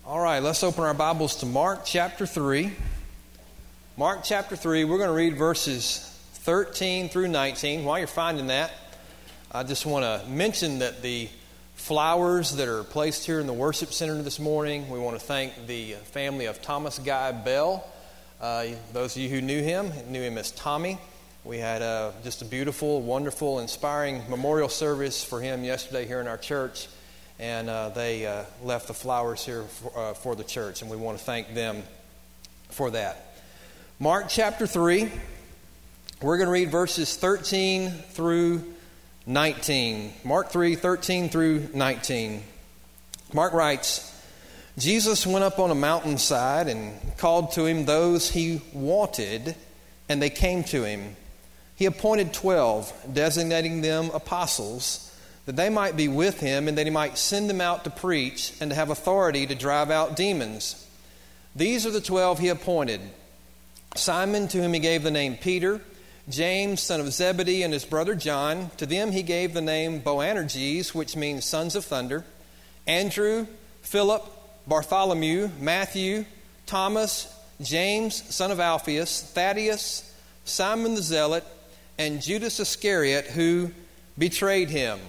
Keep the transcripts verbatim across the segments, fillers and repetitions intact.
All right, let's open our Bibles to Mark chapter three. Mark chapter three, we're going to read verses thirteen through nineteen. While you're finding that, I just want to mention that the flowers that are placed here in the worship center this morning, we want to thank the family of Thomas Guy Bell. Uh, those of you who knew him, knew him as Tommy. We had uh, just a beautiful, wonderful, inspiring memorial service for him yesterday here in our church. And uh, they uh, left the flowers here for, uh, for the church, and we want to thank them for that. Mark chapter three, we're going to read verses thirteen through nineteen. Mark three, thirteen through nineteen. Mark writes, Jesus went up on a mountainside and called to him those he wanted, and they came to him. He appointed twelve, designating them apostles, that they might be with him and that he might send them out to preach and to have authority to drive out demons. These are the twelve he appointed. Simon, to whom he gave the name Peter, James, son of Zebedee, and his brother John. To them he gave the name Boanerges, which means sons of thunder. Andrew, Philip, Bartholomew, Matthew, Thomas, James, son of Alphaeus, Thaddeus, Simon the Zealot, and Judas Iscariot, who betrayed him.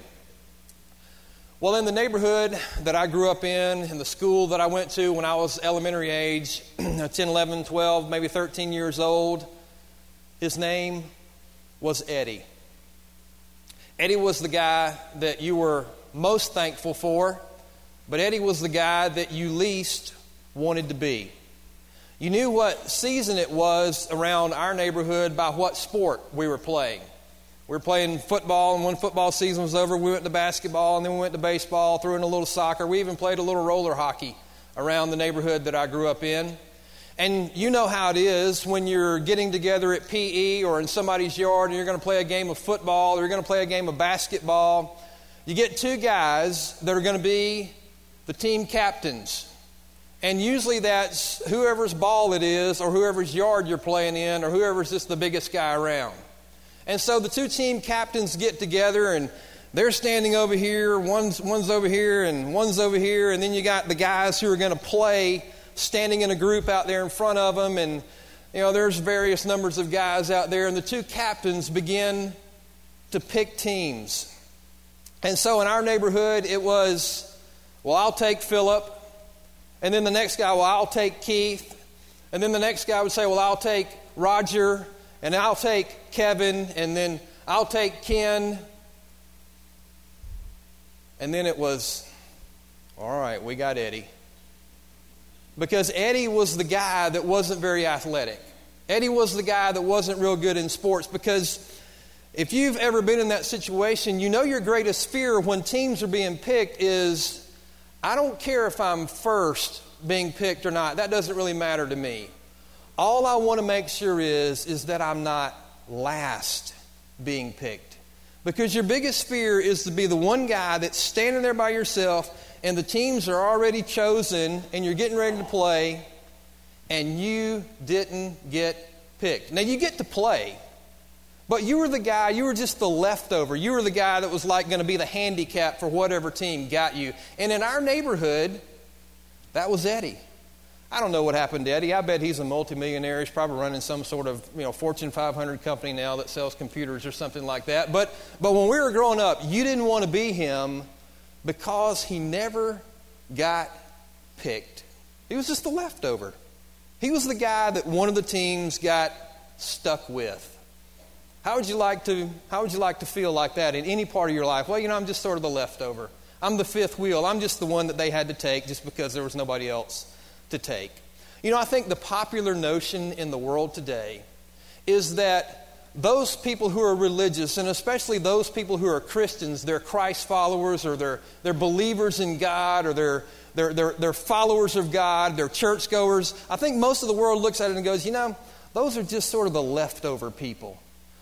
Well, in the neighborhood that I grew up in, in the school that I went to when I was elementary age, ten, eleven, twelve, maybe thirteen years old, his name was Eddie. Eddie was the guy that you were most thankful for, but Eddie was the guy that you least wanted to be. You knew what season it was around our neighborhood by what sport we were playing. We were playing football, and when football season was over, we went to basketball, and then we went to baseball, threw in a little soccer. We even played a little roller hockey around the neighborhood that I grew up in. And you know how it is when you're getting together at P E or in somebody's yard and you're going to play a game of football or you're going to play a game of basketball. You get two guys that are going to be the team captains. And usually that's whoever's ball it is or whoever's yard you're playing in or whoever's just the biggest guy around. And so the two team captains get together and they're standing over here, one's, one's over here and one's over here, and then you got the guys who are going to play standing in a group out there in front of them, and you know there's various numbers of guys out there, and the two captains begin to pick teams. And so in our neighborhood it was, well, I'll take Philip, and then the next guy, well, I'll take Keith, and then the next guy would say, well, I'll take Roger, and I'll take Kevin, and then I'll take Ken. And then it was, all right, we got Eddie. Because Eddie was the guy that wasn't very athletic. Eddie was the guy that wasn't real good in sports. Because if you've ever been in that situation, you know your greatest fear when teams are being picked is, I don't care if I'm first being picked or not. That doesn't really matter to me. All I want to make sure is, is that I'm not last being picked. Because your biggest fear is to be the one guy that's standing there by yourself and the teams are already chosen and you're getting ready to play and you didn't get picked. Now you get to play, but you were the guy, you were just the leftover. You were the guy that was like going to be the handicap for whatever team got you. And in our neighborhood, that was Eddie. I don't know what happened to Eddie. I bet he's a multimillionaire. He's probably running some sort of, you know, Fortune five hundred company now that sells computers or something like that. But but when we were growing up, you didn't want to be him because he never got picked. He was just the leftover. He was the guy that one of the teams got stuck with. How would you like to how would you like to feel like that in any part of your life? Well, you know, I'm just sort of the leftover. I'm the fifth wheel. I'm just the one that they had to take just because there was nobody else to take. You know, I think the popular notion in the world today is that those people who are religious, and especially those people who are Christians, they're Christ followers or they're they're believers in God or they're they're they're, they're followers of God, they're churchgoers. I think most of the world looks at it and goes, you know, those are just sort of the leftover people.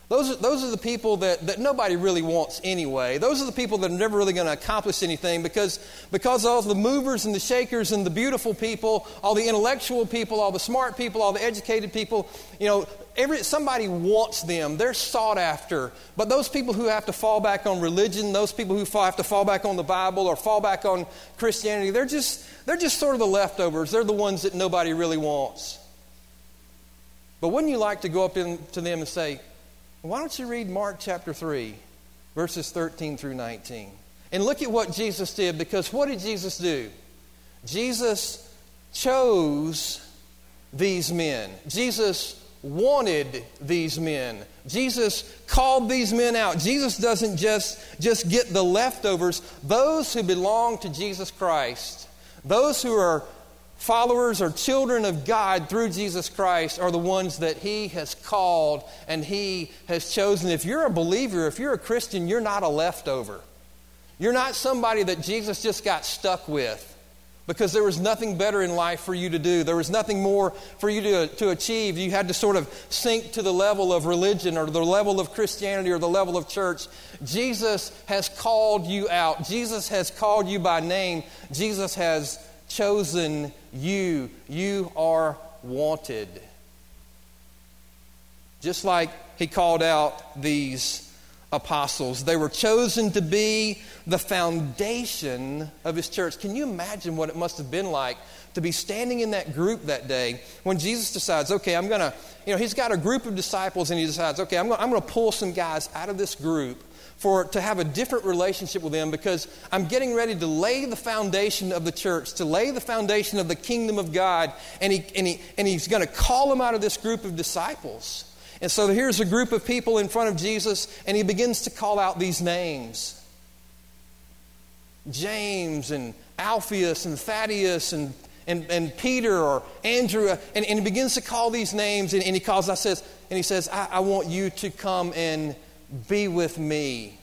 Those are, those are the people that, that nobody really wants anyway. Those are the people that are never really going to accomplish anything because, because all the movers and the shakers and the beautiful people, all the intellectual people, all the smart people, all the educated people, you know, every, somebody wants them. They're sought after. But those people who have to fall back on religion, those people who fall, have to fall back on the Bible or fall back on Christianity, they're just, they're just sort of the leftovers. They're the ones that nobody really wants. But wouldn't you like to go up in, to them and say, why don't you read Mark chapter three, verses thirteen through nineteen? And look at what Jesus did, because what did Jesus do? Jesus chose these men. Jesus wanted these men. Jesus called these men out. Jesus doesn't just, just get the leftovers. Those who belong to Jesus Christ, those who are followers or children of God through Jesus Christ are the ones that He has called and He has chosen. If you're a believer, if you're a Christian, you're not a leftover. You're not somebody that Jesus just got stuck with because there was nothing better in life for you to do. There was nothing more for you to, to achieve. You had to sort of sink to the level of religion or the level of Christianity or the level of church. Jesus has called you out. Jesus has called you by name. Jesus has chosen you. You are wanted. Just like He called out these apostles. They were chosen to be the foundation of His church. Can you imagine what it must have been like to be standing in that group that day when Jesus decides, okay, I'm going to, you know, He's got a group of disciples and He decides, okay, I'm going I'm going to pull some guys out of this group for to have a different relationship with them because I'm getting ready to lay the foundation of the church, to lay the foundation of the kingdom of God, and he and he and he's going to call them out of this group of disciples. And so here's a group of people in front of Jesus, and He begins to call out these names. James and Alphaeus and Thaddeus and and, and Peter or Andrew, and, and He begins to call these names, and, and He calls, I says, and He says, I, I want you to come and be with me.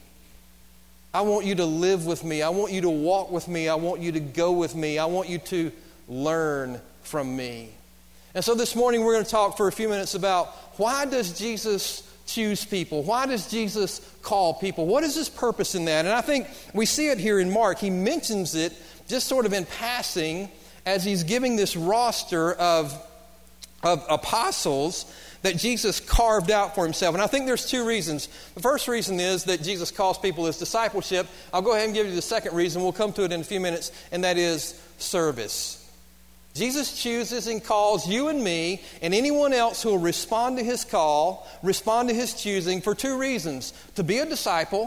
I want you to live with me. I want you to walk with me. I want you to go with me. I want you to learn from me. And so this morning we're going to talk for a few minutes about why does Jesus choose people? Why does Jesus call people? What is His purpose in that? And I think we see it here in Mark. He mentions it just sort of in passing as He's giving this roster of, of apostles that Jesus carved out for Himself. And I think there's two reasons. The first reason is that Jesus calls people His discipleship. I'll go ahead and give you the second reason. We'll come to it in a few minutes, and that is service. Jesus chooses and calls you and me and anyone else who will respond to His call, respond to His choosing for two reasons. To be a disciple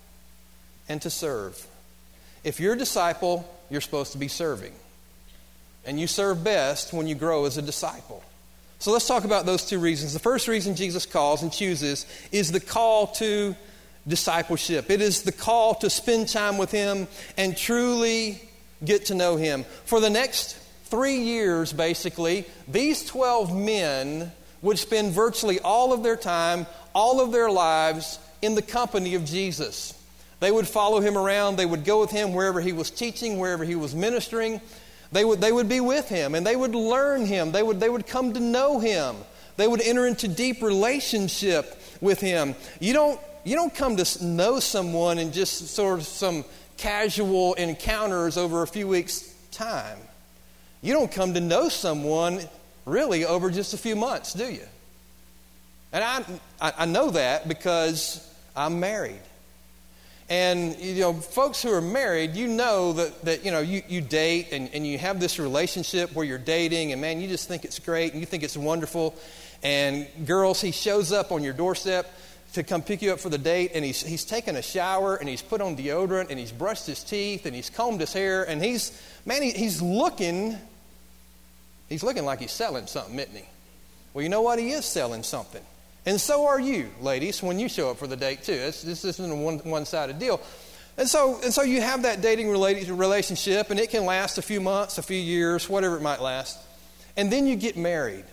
and to serve. If you're a disciple, you're supposed to be serving. And you serve best when you grow as a disciple. So let's talk about those two reasons. The first reason Jesus calls and chooses is the call to discipleship. It is the call to spend time with Him and truly get to know Him. For the next three years, basically, these twelve men would spend virtually all of their time, all of their lives in the company of Jesus. They would follow Him around. They would go with Him wherever He was teaching, wherever He was ministering. They would, they would be with Him, and they would learn Him. They would, they would come to know Him. They would enter into deep relationship with Him. You don't, you don't come to know someone in just sort of some casual encounters over a few weeks' time. You don't come to know someone really over just a few months, do you? And I, I, I know that because I'm married. And, you know, folks who are married, you know that, that you know, you, you date and, and you have this relationship where you're dating and, man, you just think it's great and you think it's wonderful. And girls, he shows up on your doorstep to come pick you up for the date, and he's, he's taken a shower and he's put on deodorant and he's brushed his teeth and he's combed his hair and he's, man, he, he's looking, he's looking like he's selling something, isn't he? Well, you know what? He is selling something. And so are you, ladies, when you show up for the date, too. It's, this isn't a one, one-sided deal. And so and so you have that dating relationship, and it can last a few months, a few years, whatever it might last. And then you get married.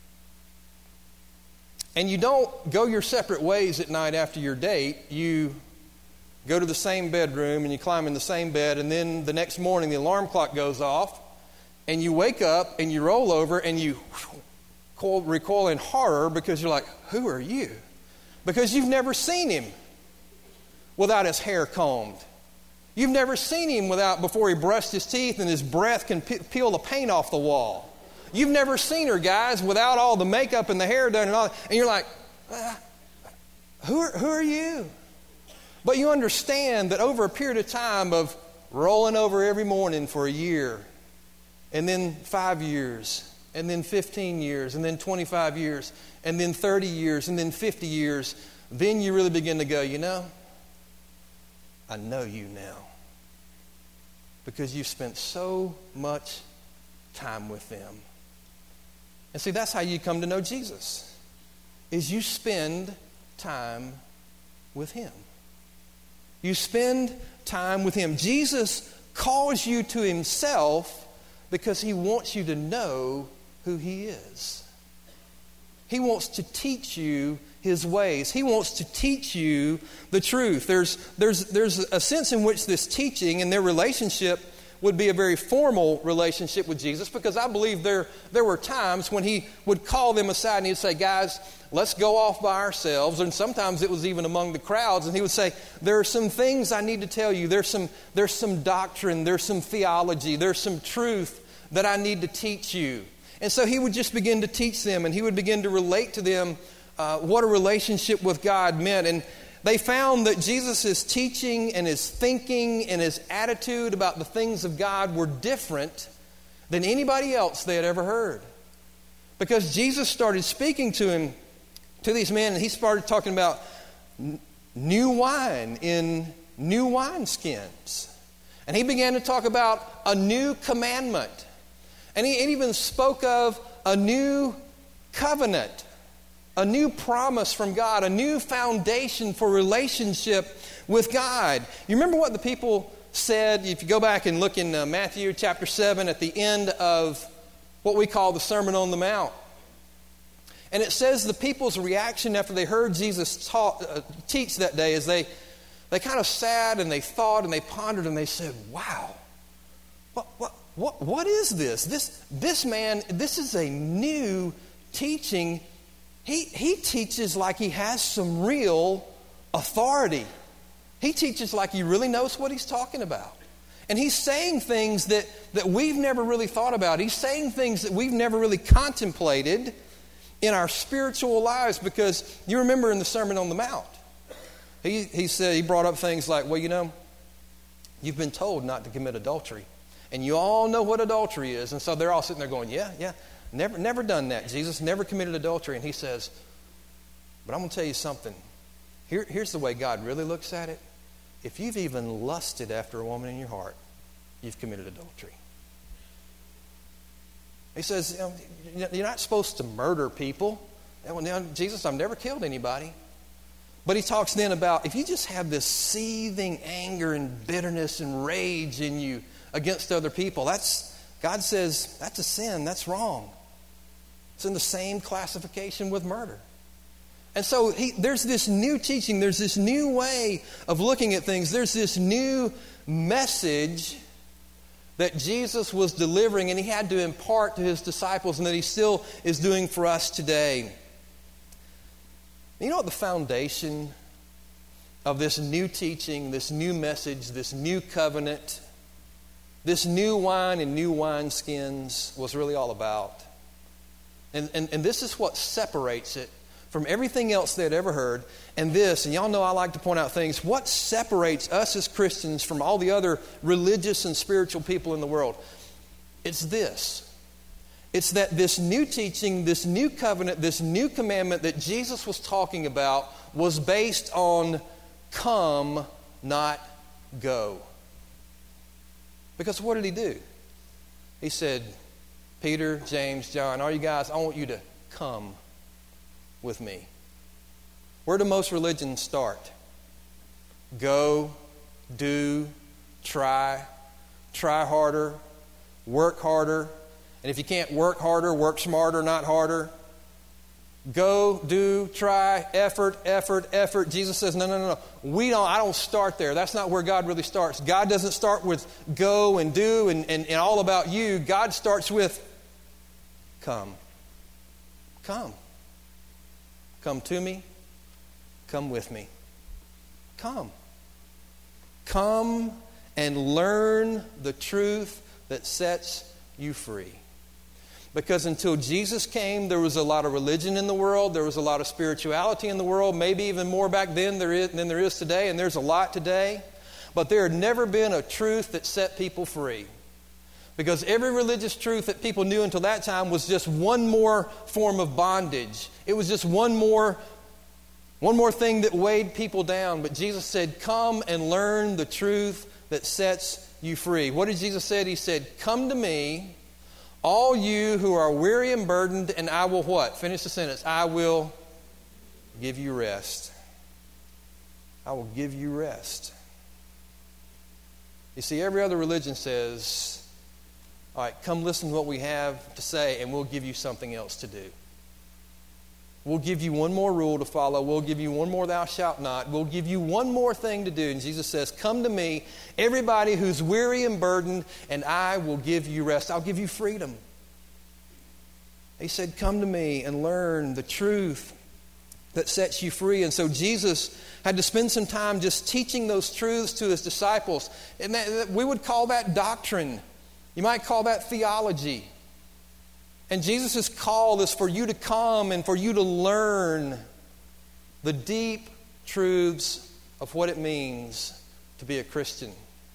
And you don't go your separate ways at night after your date. You go to the same bedroom, and you climb in the same bed, and then the next morning the alarm clock goes off, and you wake up, and you roll over, and you recoil in horror because you're like, who are you? Because you've never seen him without his hair combed. You've never seen him without before he brushed his teeth and his breath can pe- peel the paint off the wall. You've never seen her, guys, without all the makeup and the hair done and all that. And you're like, ah, who are, who are you? But you understand that over a period of time of rolling over every morning for a year, and then five years, and then fifteen years, and then twenty-five years, and then thirty years, and then fifty years, then you really begin to go, you know, I know you now. Because you've spent so much time with them. And see, that's how you come to know Jesus, is you spend time with him. You spend time with him. Jesus calls you to himself because he wants you to know who he is. He wants to teach you his ways. He wants to teach you the truth. There's, there's, there's a sense in which this teaching and their relationship would be a very formal relationship with Jesus, because I believe there, there were times when he would call them aside and he'd say, guys, let's go off by ourselves. And sometimes it was even among the crowds. And he would say, there are some things I need to tell you. There's some, there's some doctrine. There's some theology. There's some truth that I need to teach you. And so he would just begin to teach them, and he would begin to relate to them uh, what a relationship with God meant. And they found that Jesus' teaching and his thinking and his attitude about the things of God were different than anybody else they had ever heard. Because Jesus started speaking to him, to these men, and he started talking about n- new wine in new wineskins. And he began to talk about a new commandment. And he, he even spoke of a new covenant, a new promise from God, a new foundation for relationship with God. You remember what the people said? If you go back and look in uh, Matthew chapter seven at the end of what we call the Sermon on the Mount. And it says the people's reaction after they heard Jesus talk, uh, teach that day is they, they kind of sat and they thought and they pondered and they said, wow, what, what, what, what is this? This, this man, this is a new teaching. He, he teaches like he has some real authority. He teaches like he really knows what he's talking about. And he's saying things that, that we've never really thought about. He's saying things that we've never really contemplated in our spiritual lives, because you remember in the Sermon on the Mount, he, he said, he brought up things like, well, you know, you've been told not to commit adultery. And you all know what adultery is. And so they're all sitting there going, yeah, yeah. Never, never done that. Jesus never committed adultery. And he says, but I'm going to tell you something. Here, here's the way God really looks at it. If you've even lusted after a woman in your heart, you've committed adultery. He says, you know, you're not supposed to murder people. And well, now, Jesus, I've never killed anybody. But he talks then about if you just have this seething anger and bitterness and rage in you against other people, that's, God says, that's a sin. That's wrong. It's in the same classification with murder. And so he, there's this new teaching. There's this new way of looking at things. There's this new message that Jesus was delivering and he had to impart to his disciples, and that he still is doing for us today. You know what the foundation of this new teaching, this new message, this new covenant, this new wine and new wineskins was really all about? And, and, and this is what separates it from everything else they'd ever heard. And this, and y'all know I like to point out things, what separates us as Christians from all the other religious and spiritual people in the world? It's this. It's that this new teaching, this new covenant, this new commandment that Jesus was talking about was based on come, not go. Because what did he do? He said, Peter, James, John, all you guys, I want you to come with me. Where do most religions start? Go, do, try, try harder, work harder. And if you can't work harder, work smarter, not harder. Go, do, try, effort, effort, effort. Jesus says, no, no, no, no. We don't, I don't start there. That's not where God really starts. God doesn't start with go and do and, and, and all about you. God starts with come. Come. Come to me. come with me. Come. Come and learn the truth that sets you free. Because until Jesus came, there was a lot of religion in the world. There was a lot of spirituality in the world, maybe even more back then there is, than there is today, and there's a lot today. But there had never been a truth that set people free. Because every religious truth that people knew until that time was just one more form of bondage. It was just one more, one more thing that weighed people down. But Jesus said, come and learn the truth that sets you free. What did Jesus say? He said, come to me, all you who are weary and burdened, and I will what? Finish the sentence. I will give you rest. I will give you rest. You see, every other religion says, all right, come listen to what we have to say, and we'll give you something else to do. We'll give you one more rule to follow. We'll give you one more thou shalt not. We'll give you one more thing to do. And Jesus says, come to me, everybody who's weary and burdened, and I will give you rest. I'll give you freedom. He said, come to me and learn the truth that sets you free. And so Jesus had to spend some time just teaching those truths to his disciples. And that, we would call that doctrine. You might call that theology. And Jesus' call is for you to come and for you to learn the deep truths of what it means to be a Christian.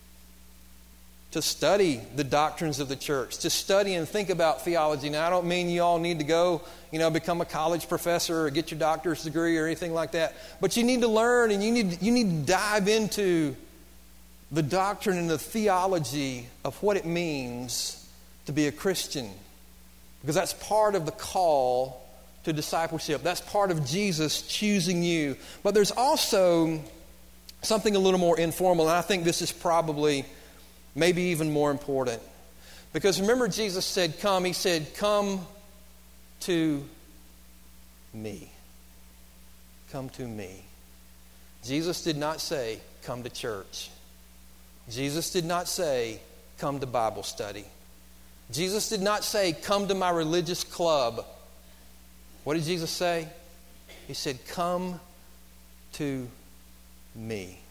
To study the doctrines of the church. To study and think about theology. Now, I don't mean you all need to go, you know, become a college professor or get your doctor's degree or anything like that. But you need to learn and you need, you need to dive into the doctrine and the theology of what it means to be a Christian. Because that's part of the call to discipleship. That's part of Jesus choosing you. But there's also something a little more informal, and I think this is probably maybe even more important. Because remember, Jesus said, come. He said, come to me. Come to me. Jesus did not say, come to church. Jesus did not say, come to Bible study. Jesus did not say, come to my religious club. What did Jesus say? He said, come to me.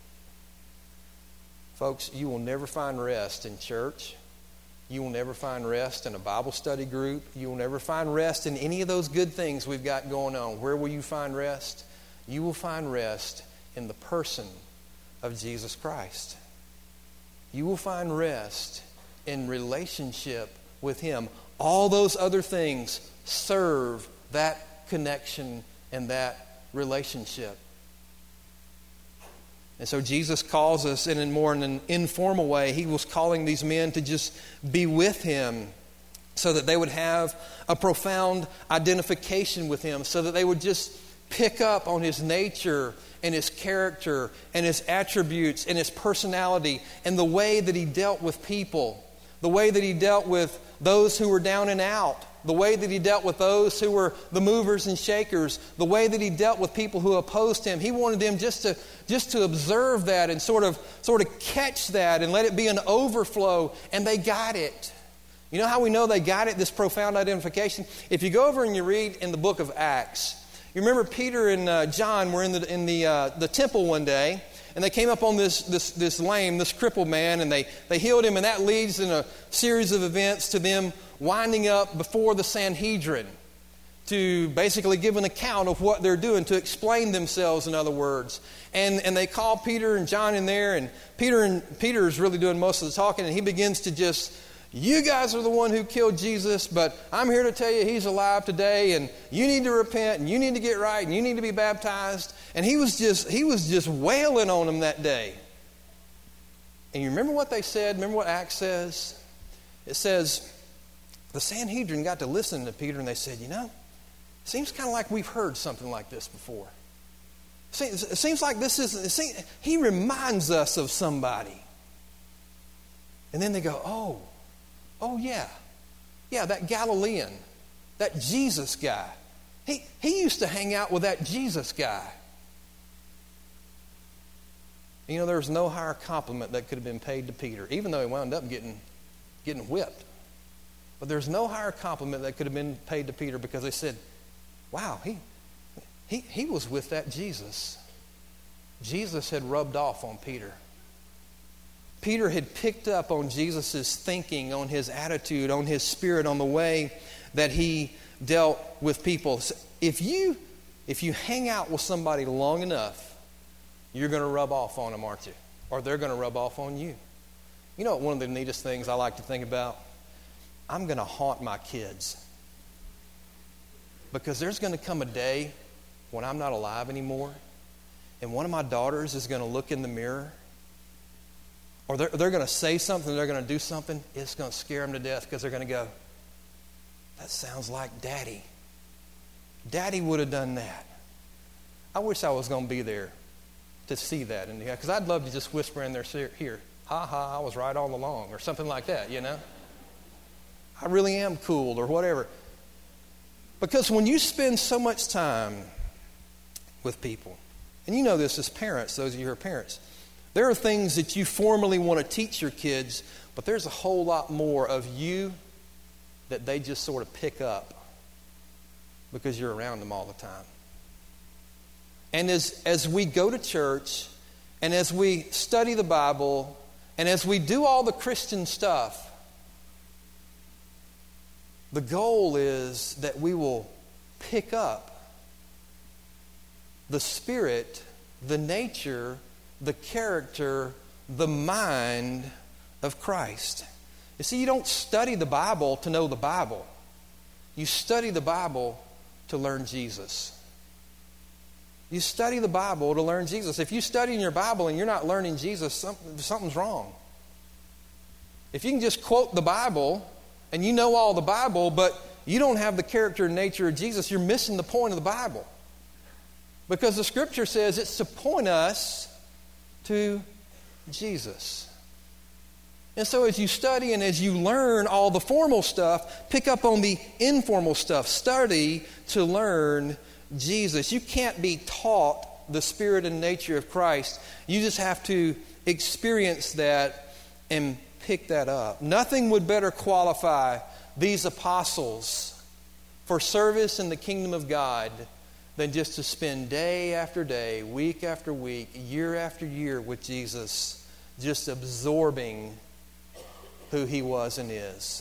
Folks, you will never find rest in church. You will never find rest in a Bible study group. You will never find rest in any of those good things we've got going on. Where will you find rest? You will find rest in the person of Jesus Christ. You will find rest in relationship with Him. All those other things serve that connection and that relationship. And so Jesus calls us in a more in an informal way. He was calling these men to just be with Him so that they would have a profound identification with Him, so that they would just pick up on His nature and His character and His attributes and His personality and the way that He dealt with people, the way that He dealt with those who were down and out, the way that He dealt with those who were the movers and shakers, the way that He dealt with people who opposed Him. He wanted them just to just to observe that and sort of sort of catch that and let it be an overflow, and they got it. You know how we know they got it, this profound identification? If you go over and you read in the book of Acts, you remember Peter and uh, John were in the in the uh, the temple one day, and they came up on this this this lame, this crippled man, and they they healed him, and that leads in a series of events to them winding up before the Sanhedrin to basically give an account of what they're doing, to explain themselves, in other words. And and they call Peter and John in there, and Peter and Peter is really doing most of the talking, and he begins to just, you guys are the one who killed Jesus, but I'm here to tell you He's alive today, and you need to repent, and you need to get right, and you need to be baptized. And he was just he was just wailing on them that day. And you remember what they said? Remember what Acts says? It says, the Sanhedrin got to listen to Peter, and they said, you know, it seems kind of like we've heard something like this before. It seems like this is, it seems, he reminds us of somebody. And then they go, oh, oh yeah, yeah, that Galilean, that Jesus guy. He, he used to hang out with that Jesus guy. You know, there was no higher compliment that could have been paid to Peter, even though he wound up getting, getting whipped. But there's no higher compliment that could have been paid to Peter, because they said, wow, he, he, he was with that Jesus. Jesus had rubbed off on Peter. Peter had picked up on Jesus' thinking, on his attitude, on his spirit, on the way that he dealt with people. If you, if you hang out with somebody long enough, you're going to rub off on them, aren't you? Or they're going to rub off on you. You know what one of the neatest things I like to think about? I'm going to haunt my kids. Because there's going to come a day when I'm not alive anymore, and one of my daughters is going to look in the mirror, or they're, they're going to say something, they're going to do something, it's going to scare them to death because they're going to go, that sounds like Daddy. Daddy would have done that. I wish I was going to be there to see that. Because I'd love to just whisper in their ear, here, ha ha, I was right all along, or something like that, you know. I really am cool, or whatever. Because when you spend so much time with people, and you know this as parents, those of you who are parents, there are things that you formally want to teach your kids, but there's a whole lot more of you that they just sort of pick up because you're around them all the time. And as, as we go to church, and as we study the Bible, and as we do all the Christian stuff, the goal is that we will pick up the spirit, the nature, the character, the mind of Christ. You see, you don't study the Bible to know the Bible. You study the Bible to learn Jesus. You study the Bible to learn Jesus. If you study in your Bible and you're not learning Jesus, something, something's wrong. If you can just quote the Bible and you know all the Bible, but you don't have the character and nature of Jesus, you're missing the point of the Bible. Because the Scripture says it's to point us to Jesus. And so as you study and as you learn all the formal stuff, pick up on the informal stuff. Study to learn Jesus. You can't be taught the spirit and nature of Christ. You just have to experience that and pick that up. Nothing would better qualify these apostles for service in the kingdom of God than just to spend day after day, week after week, year after year with Jesus, just absorbing who He was and is.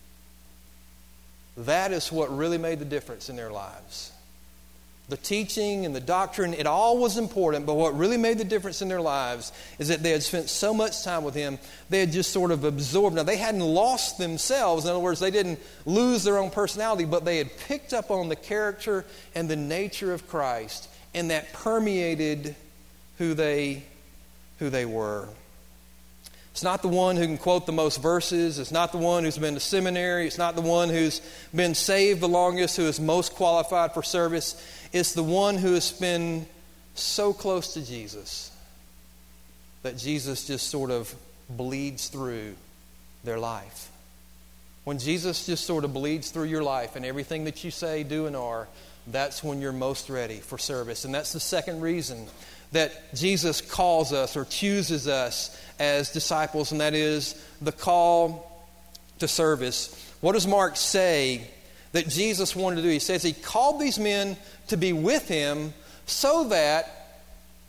That is what really made the difference in their lives. The teaching and the doctrine, it all was important, but what really made the difference in their lives is that they had spent so much time with Him, they had just sort of absorbed. Now, they hadn't lost themselves. In other words, they didn't lose their own personality, but they had picked up on the character and the nature of Christ, and that permeated who they, who they were. It's not the one who can quote the most verses. It's not the one who's been to seminary. It's not the one who's been saved the longest, who is most qualified for service. It's the one who has been so close to Jesus that Jesus just sort of bleeds through their life. When Jesus just sort of bleeds through your life and everything that you say, do, and are, that's when you're most ready for service. And that's the second reason that Jesus calls us or chooses us as disciples, and that is the call to service. What does Mark say that Jesus wanted to do? He says He called these men to be with Him so that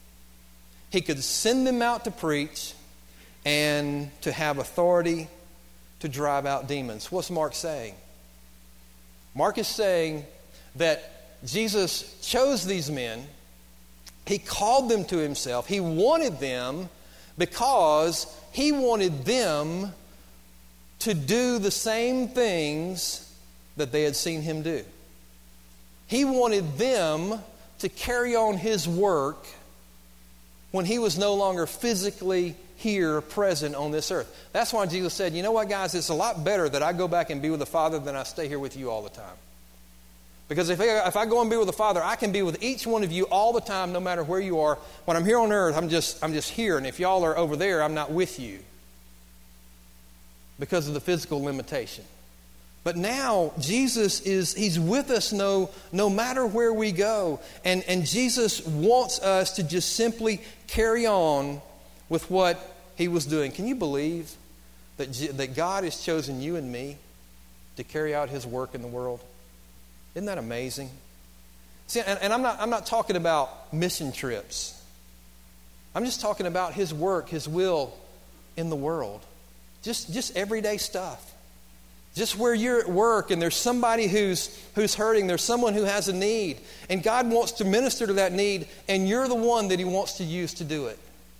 He could send them out to preach and to have authority to drive out demons. What's Mark saying? Mark is saying that Jesus chose these men. He called them to Himself. He wanted them because He wanted them to do the same things that they had seen Him do. He wanted them to carry on His work when He was no longer physically here, present on this earth. That's why Jesus said, you know what, guys, it's a lot better that I go back and be with the Father than I stay here with you all the time. Because if I, if I go and be with the Father, I can be with each one of you all the time, no matter where you are. When I'm here on earth, I'm just, I'm just here. And if y'all are over there, I'm not with you because of the physical limitation. But now Jesus is, He's with us no, no matter where we go. And, and Jesus wants us to just simply carry on with what He was doing. Can you believe that, that God has chosen you and me to carry out His work in the world? Isn't that amazing? See, and, and I'm not I'm not talking about mission trips. I'm just talking about His work, His will in the world. Just, just everyday stuff. Just where you're at work and there's somebody who's, who's hurting, there's someone who has a need, and God wants to minister to that need, and you're the one that He wants to use to do it.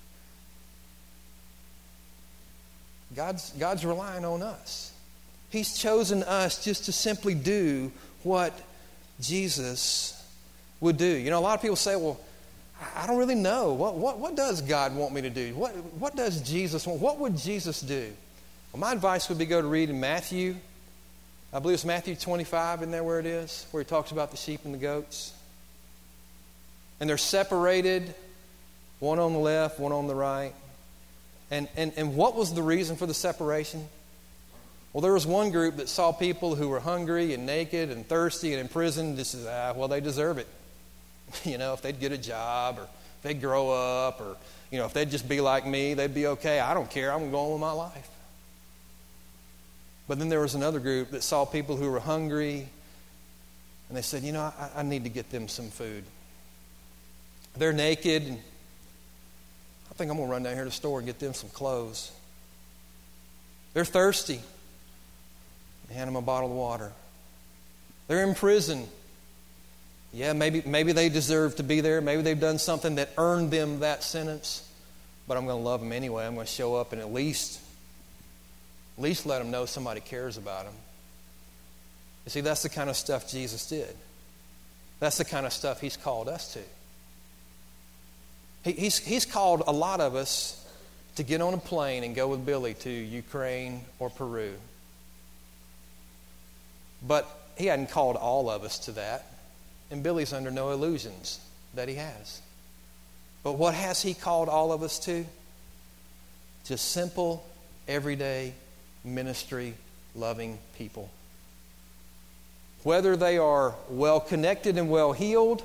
God's, God's relying on us. He's chosen us just to simply do what Jesus would do. You know, a lot of people say, well, I don't really know. What, what, what does God want me to do? What, what does Jesus want? What would Jesus do? Well, my advice would be go to read in Matthew. I believe it's Matthew twenty-five, isn't there where it is? Where He talks about the sheep and the goats. And they're separated, one on the left, one on the right. And, and, and what was the reason for the separation? Well, there was one group that saw people who were hungry and naked and thirsty and in prison. This is, ah, well, they deserve it. You know, if they'd get a job or if they'd grow up or, you know, if they'd just be like me, they'd be okay. I don't care. I'm going on with my life. But then there was another group that saw people who were hungry, and they said, you know, I, I need to get them some food. They're naked, and I think I'm going to run down here to the store and get them some clothes. They're thirsty. Hand them a bottle of water. They're in prison. Yeah, maybe, maybe they deserve to be there. Maybe they've done something that earned them that sentence. But I'm going to love them anyway. I'm going to show up and at least... At least let them know somebody cares about them. You see, that's the kind of stuff Jesus did. That's the kind of stuff He's called us to. He, he's, he's called a lot of us to get on a plane and go with Billy to Ukraine or Peru. But He hadn't called all of us to that. And Billy's under no illusions that he has. But what has He called all of us to? Just simple, everyday ministry, loving people. Whether they are well connected and well healed,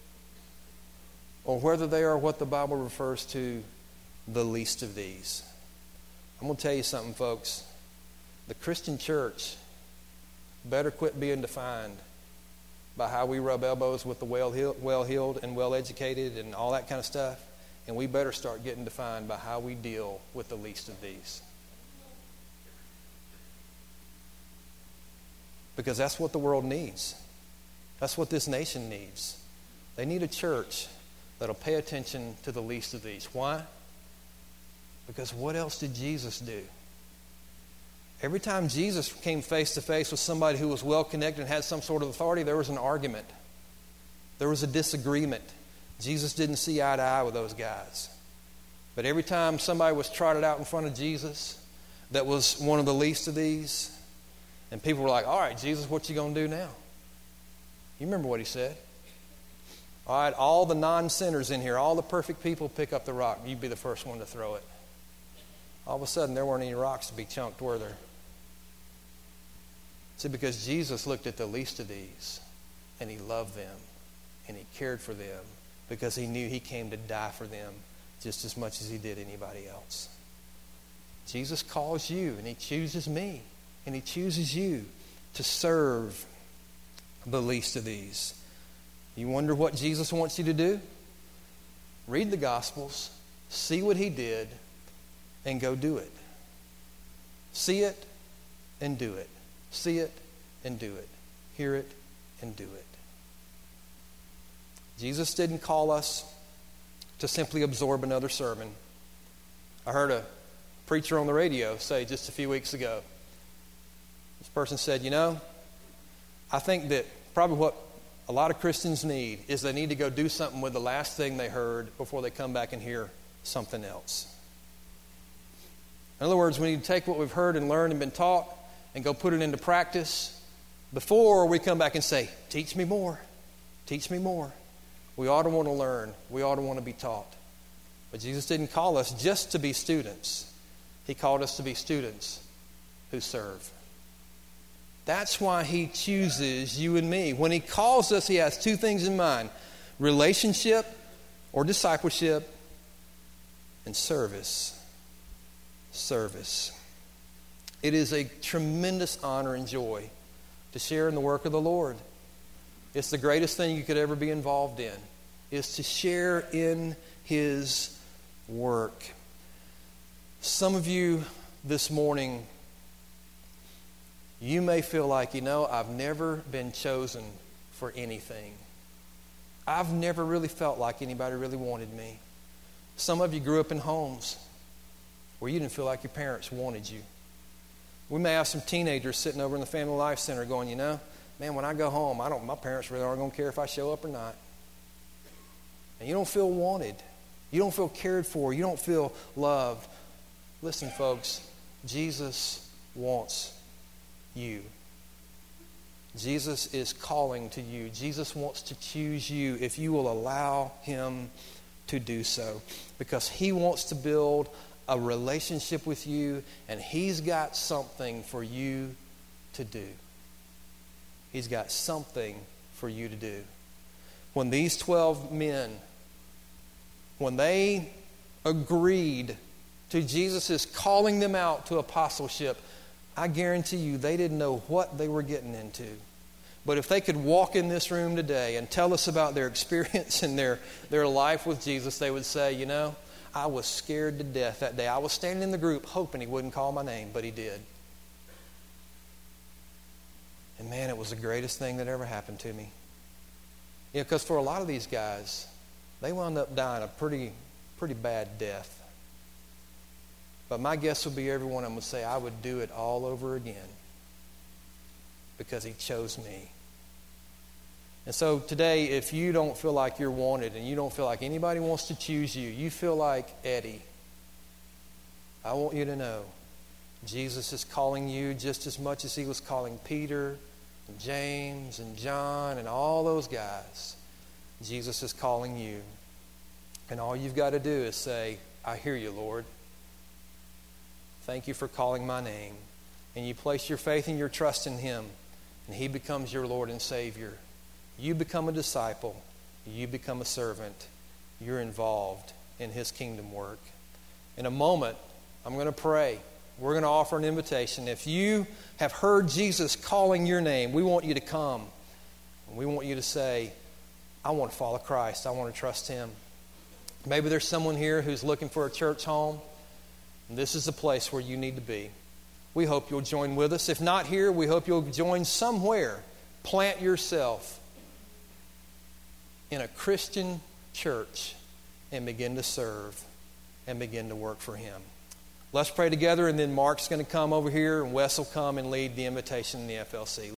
or whether they are what the Bible refers to, the least of these. I'm going to tell you something, folks. The Christian church better quit being defined by how we rub elbows with the well-heeled and well-educated and all that kind of stuff, and we better start getting defined by how we deal with the least of these. Because that's what the world needs. That's what this nation needs. They need a church that'll pay attention to the least of these. Why? Because what else did Jesus do? Every time Jesus came face to face with somebody who was well connected and had some sort of authority, there was an argument. There was a disagreement. Jesus didn't see eye to eye with those guys. But every time somebody was trotted out in front of Jesus that was one of the least of these, and people were like, all right, Jesus, what you going to do now? You remember what He said. All right, all the non-sinners in here, all the perfect people pick up the rock. You'd be the first one to throw it. All of a sudden, there weren't any rocks to be chunked, were there? See, because Jesus looked at the least of these, and He loved them, and He cared for them, because He knew He came to die for them just as much as He did anybody else. Jesus calls you, and He chooses me. And He chooses you to serve the least of these. You wonder what Jesus wants you to do? Read the Gospels, see what He did, and go do it. See it and do it. See it and do it. Hear it and do it. Jesus didn't call us to simply absorb another sermon. I heard a preacher on the radio say just a few weeks ago, this person said, you know, I think that probably what a lot of Christians need is they need to go do something with the last thing they heard before they come back and hear something else. In other words, we need to take what we've heard and learned and been taught and go put it into practice before we come back and say, teach me more, teach me more. We ought to want to learn. We ought to want to be taught. But Jesus didn't call us just to be students. He called us to be students who serve. That's why He chooses you and me. When He calls us, He has two things in mind: relationship or discipleship, and service. Service. It is a tremendous honor and joy to share in the work of the Lord. It's the greatest thing you could ever be involved in, is to share in His work. Some of you this morning, you may feel like, you know, I've never been chosen for anything. I've never really felt like anybody really wanted me. Some of you grew up in homes where you didn't feel like your parents wanted you. We may have some teenagers sitting over in the Family Life Center going, you know, man, when I go home, I don't. My parents really aren't going to care if I show up or not. And you don't feel wanted. You don't feel cared for. You don't feel loved. Listen, folks, Jesus wants you. Jesus is calling to you. Jesus wants to choose you if you will allow Him to do so. Because He wants to build a relationship with you, and He's got something for you to do. He's got something for you to do. When these twelve men, when they agreed to Jesus' calling them out to apostleship, I guarantee you they didn't know what they were getting into. But if they could walk in this room today and tell us about their experience and their, their life with Jesus, they would say, you know, I was scared to death that day. I was standing in the group hoping He wouldn't call my name, but He did. And man, it was the greatest thing that ever happened to me. You know, because for a lot of these guys, they wound up dying a pretty, pretty bad death. But my guess would be every one of them would say, I would do it all over again because He chose me. And so today, if you don't feel like you're wanted and you don't feel like anybody wants to choose you, you feel like Eddie, I want you to know Jesus is calling you just as much as He was calling Peter and James and John and all those guys. Jesus is calling you. And all you've got to do is say, I hear you, Lord. Thank you for calling my name. And you place your faith and your trust in Him, and He becomes your Lord and Savior. You become a disciple. You become a servant. You're involved in His kingdom work. In a moment, I'm going to pray. We're going to offer an invitation. If you have heard Jesus calling your name, we want you to come. And we want you to say, I want to follow Christ. I want to trust Him. Maybe there's someone here who's looking for a church home. And this is the place where you need to be. We hope you'll join with us. If not here, we hope you'll join somewhere. Plant yourself in a Christian church and begin to serve and begin to work for Him. Let's pray together, and then Mark's going to come over here and Wes will come and lead the invitation in the F L C.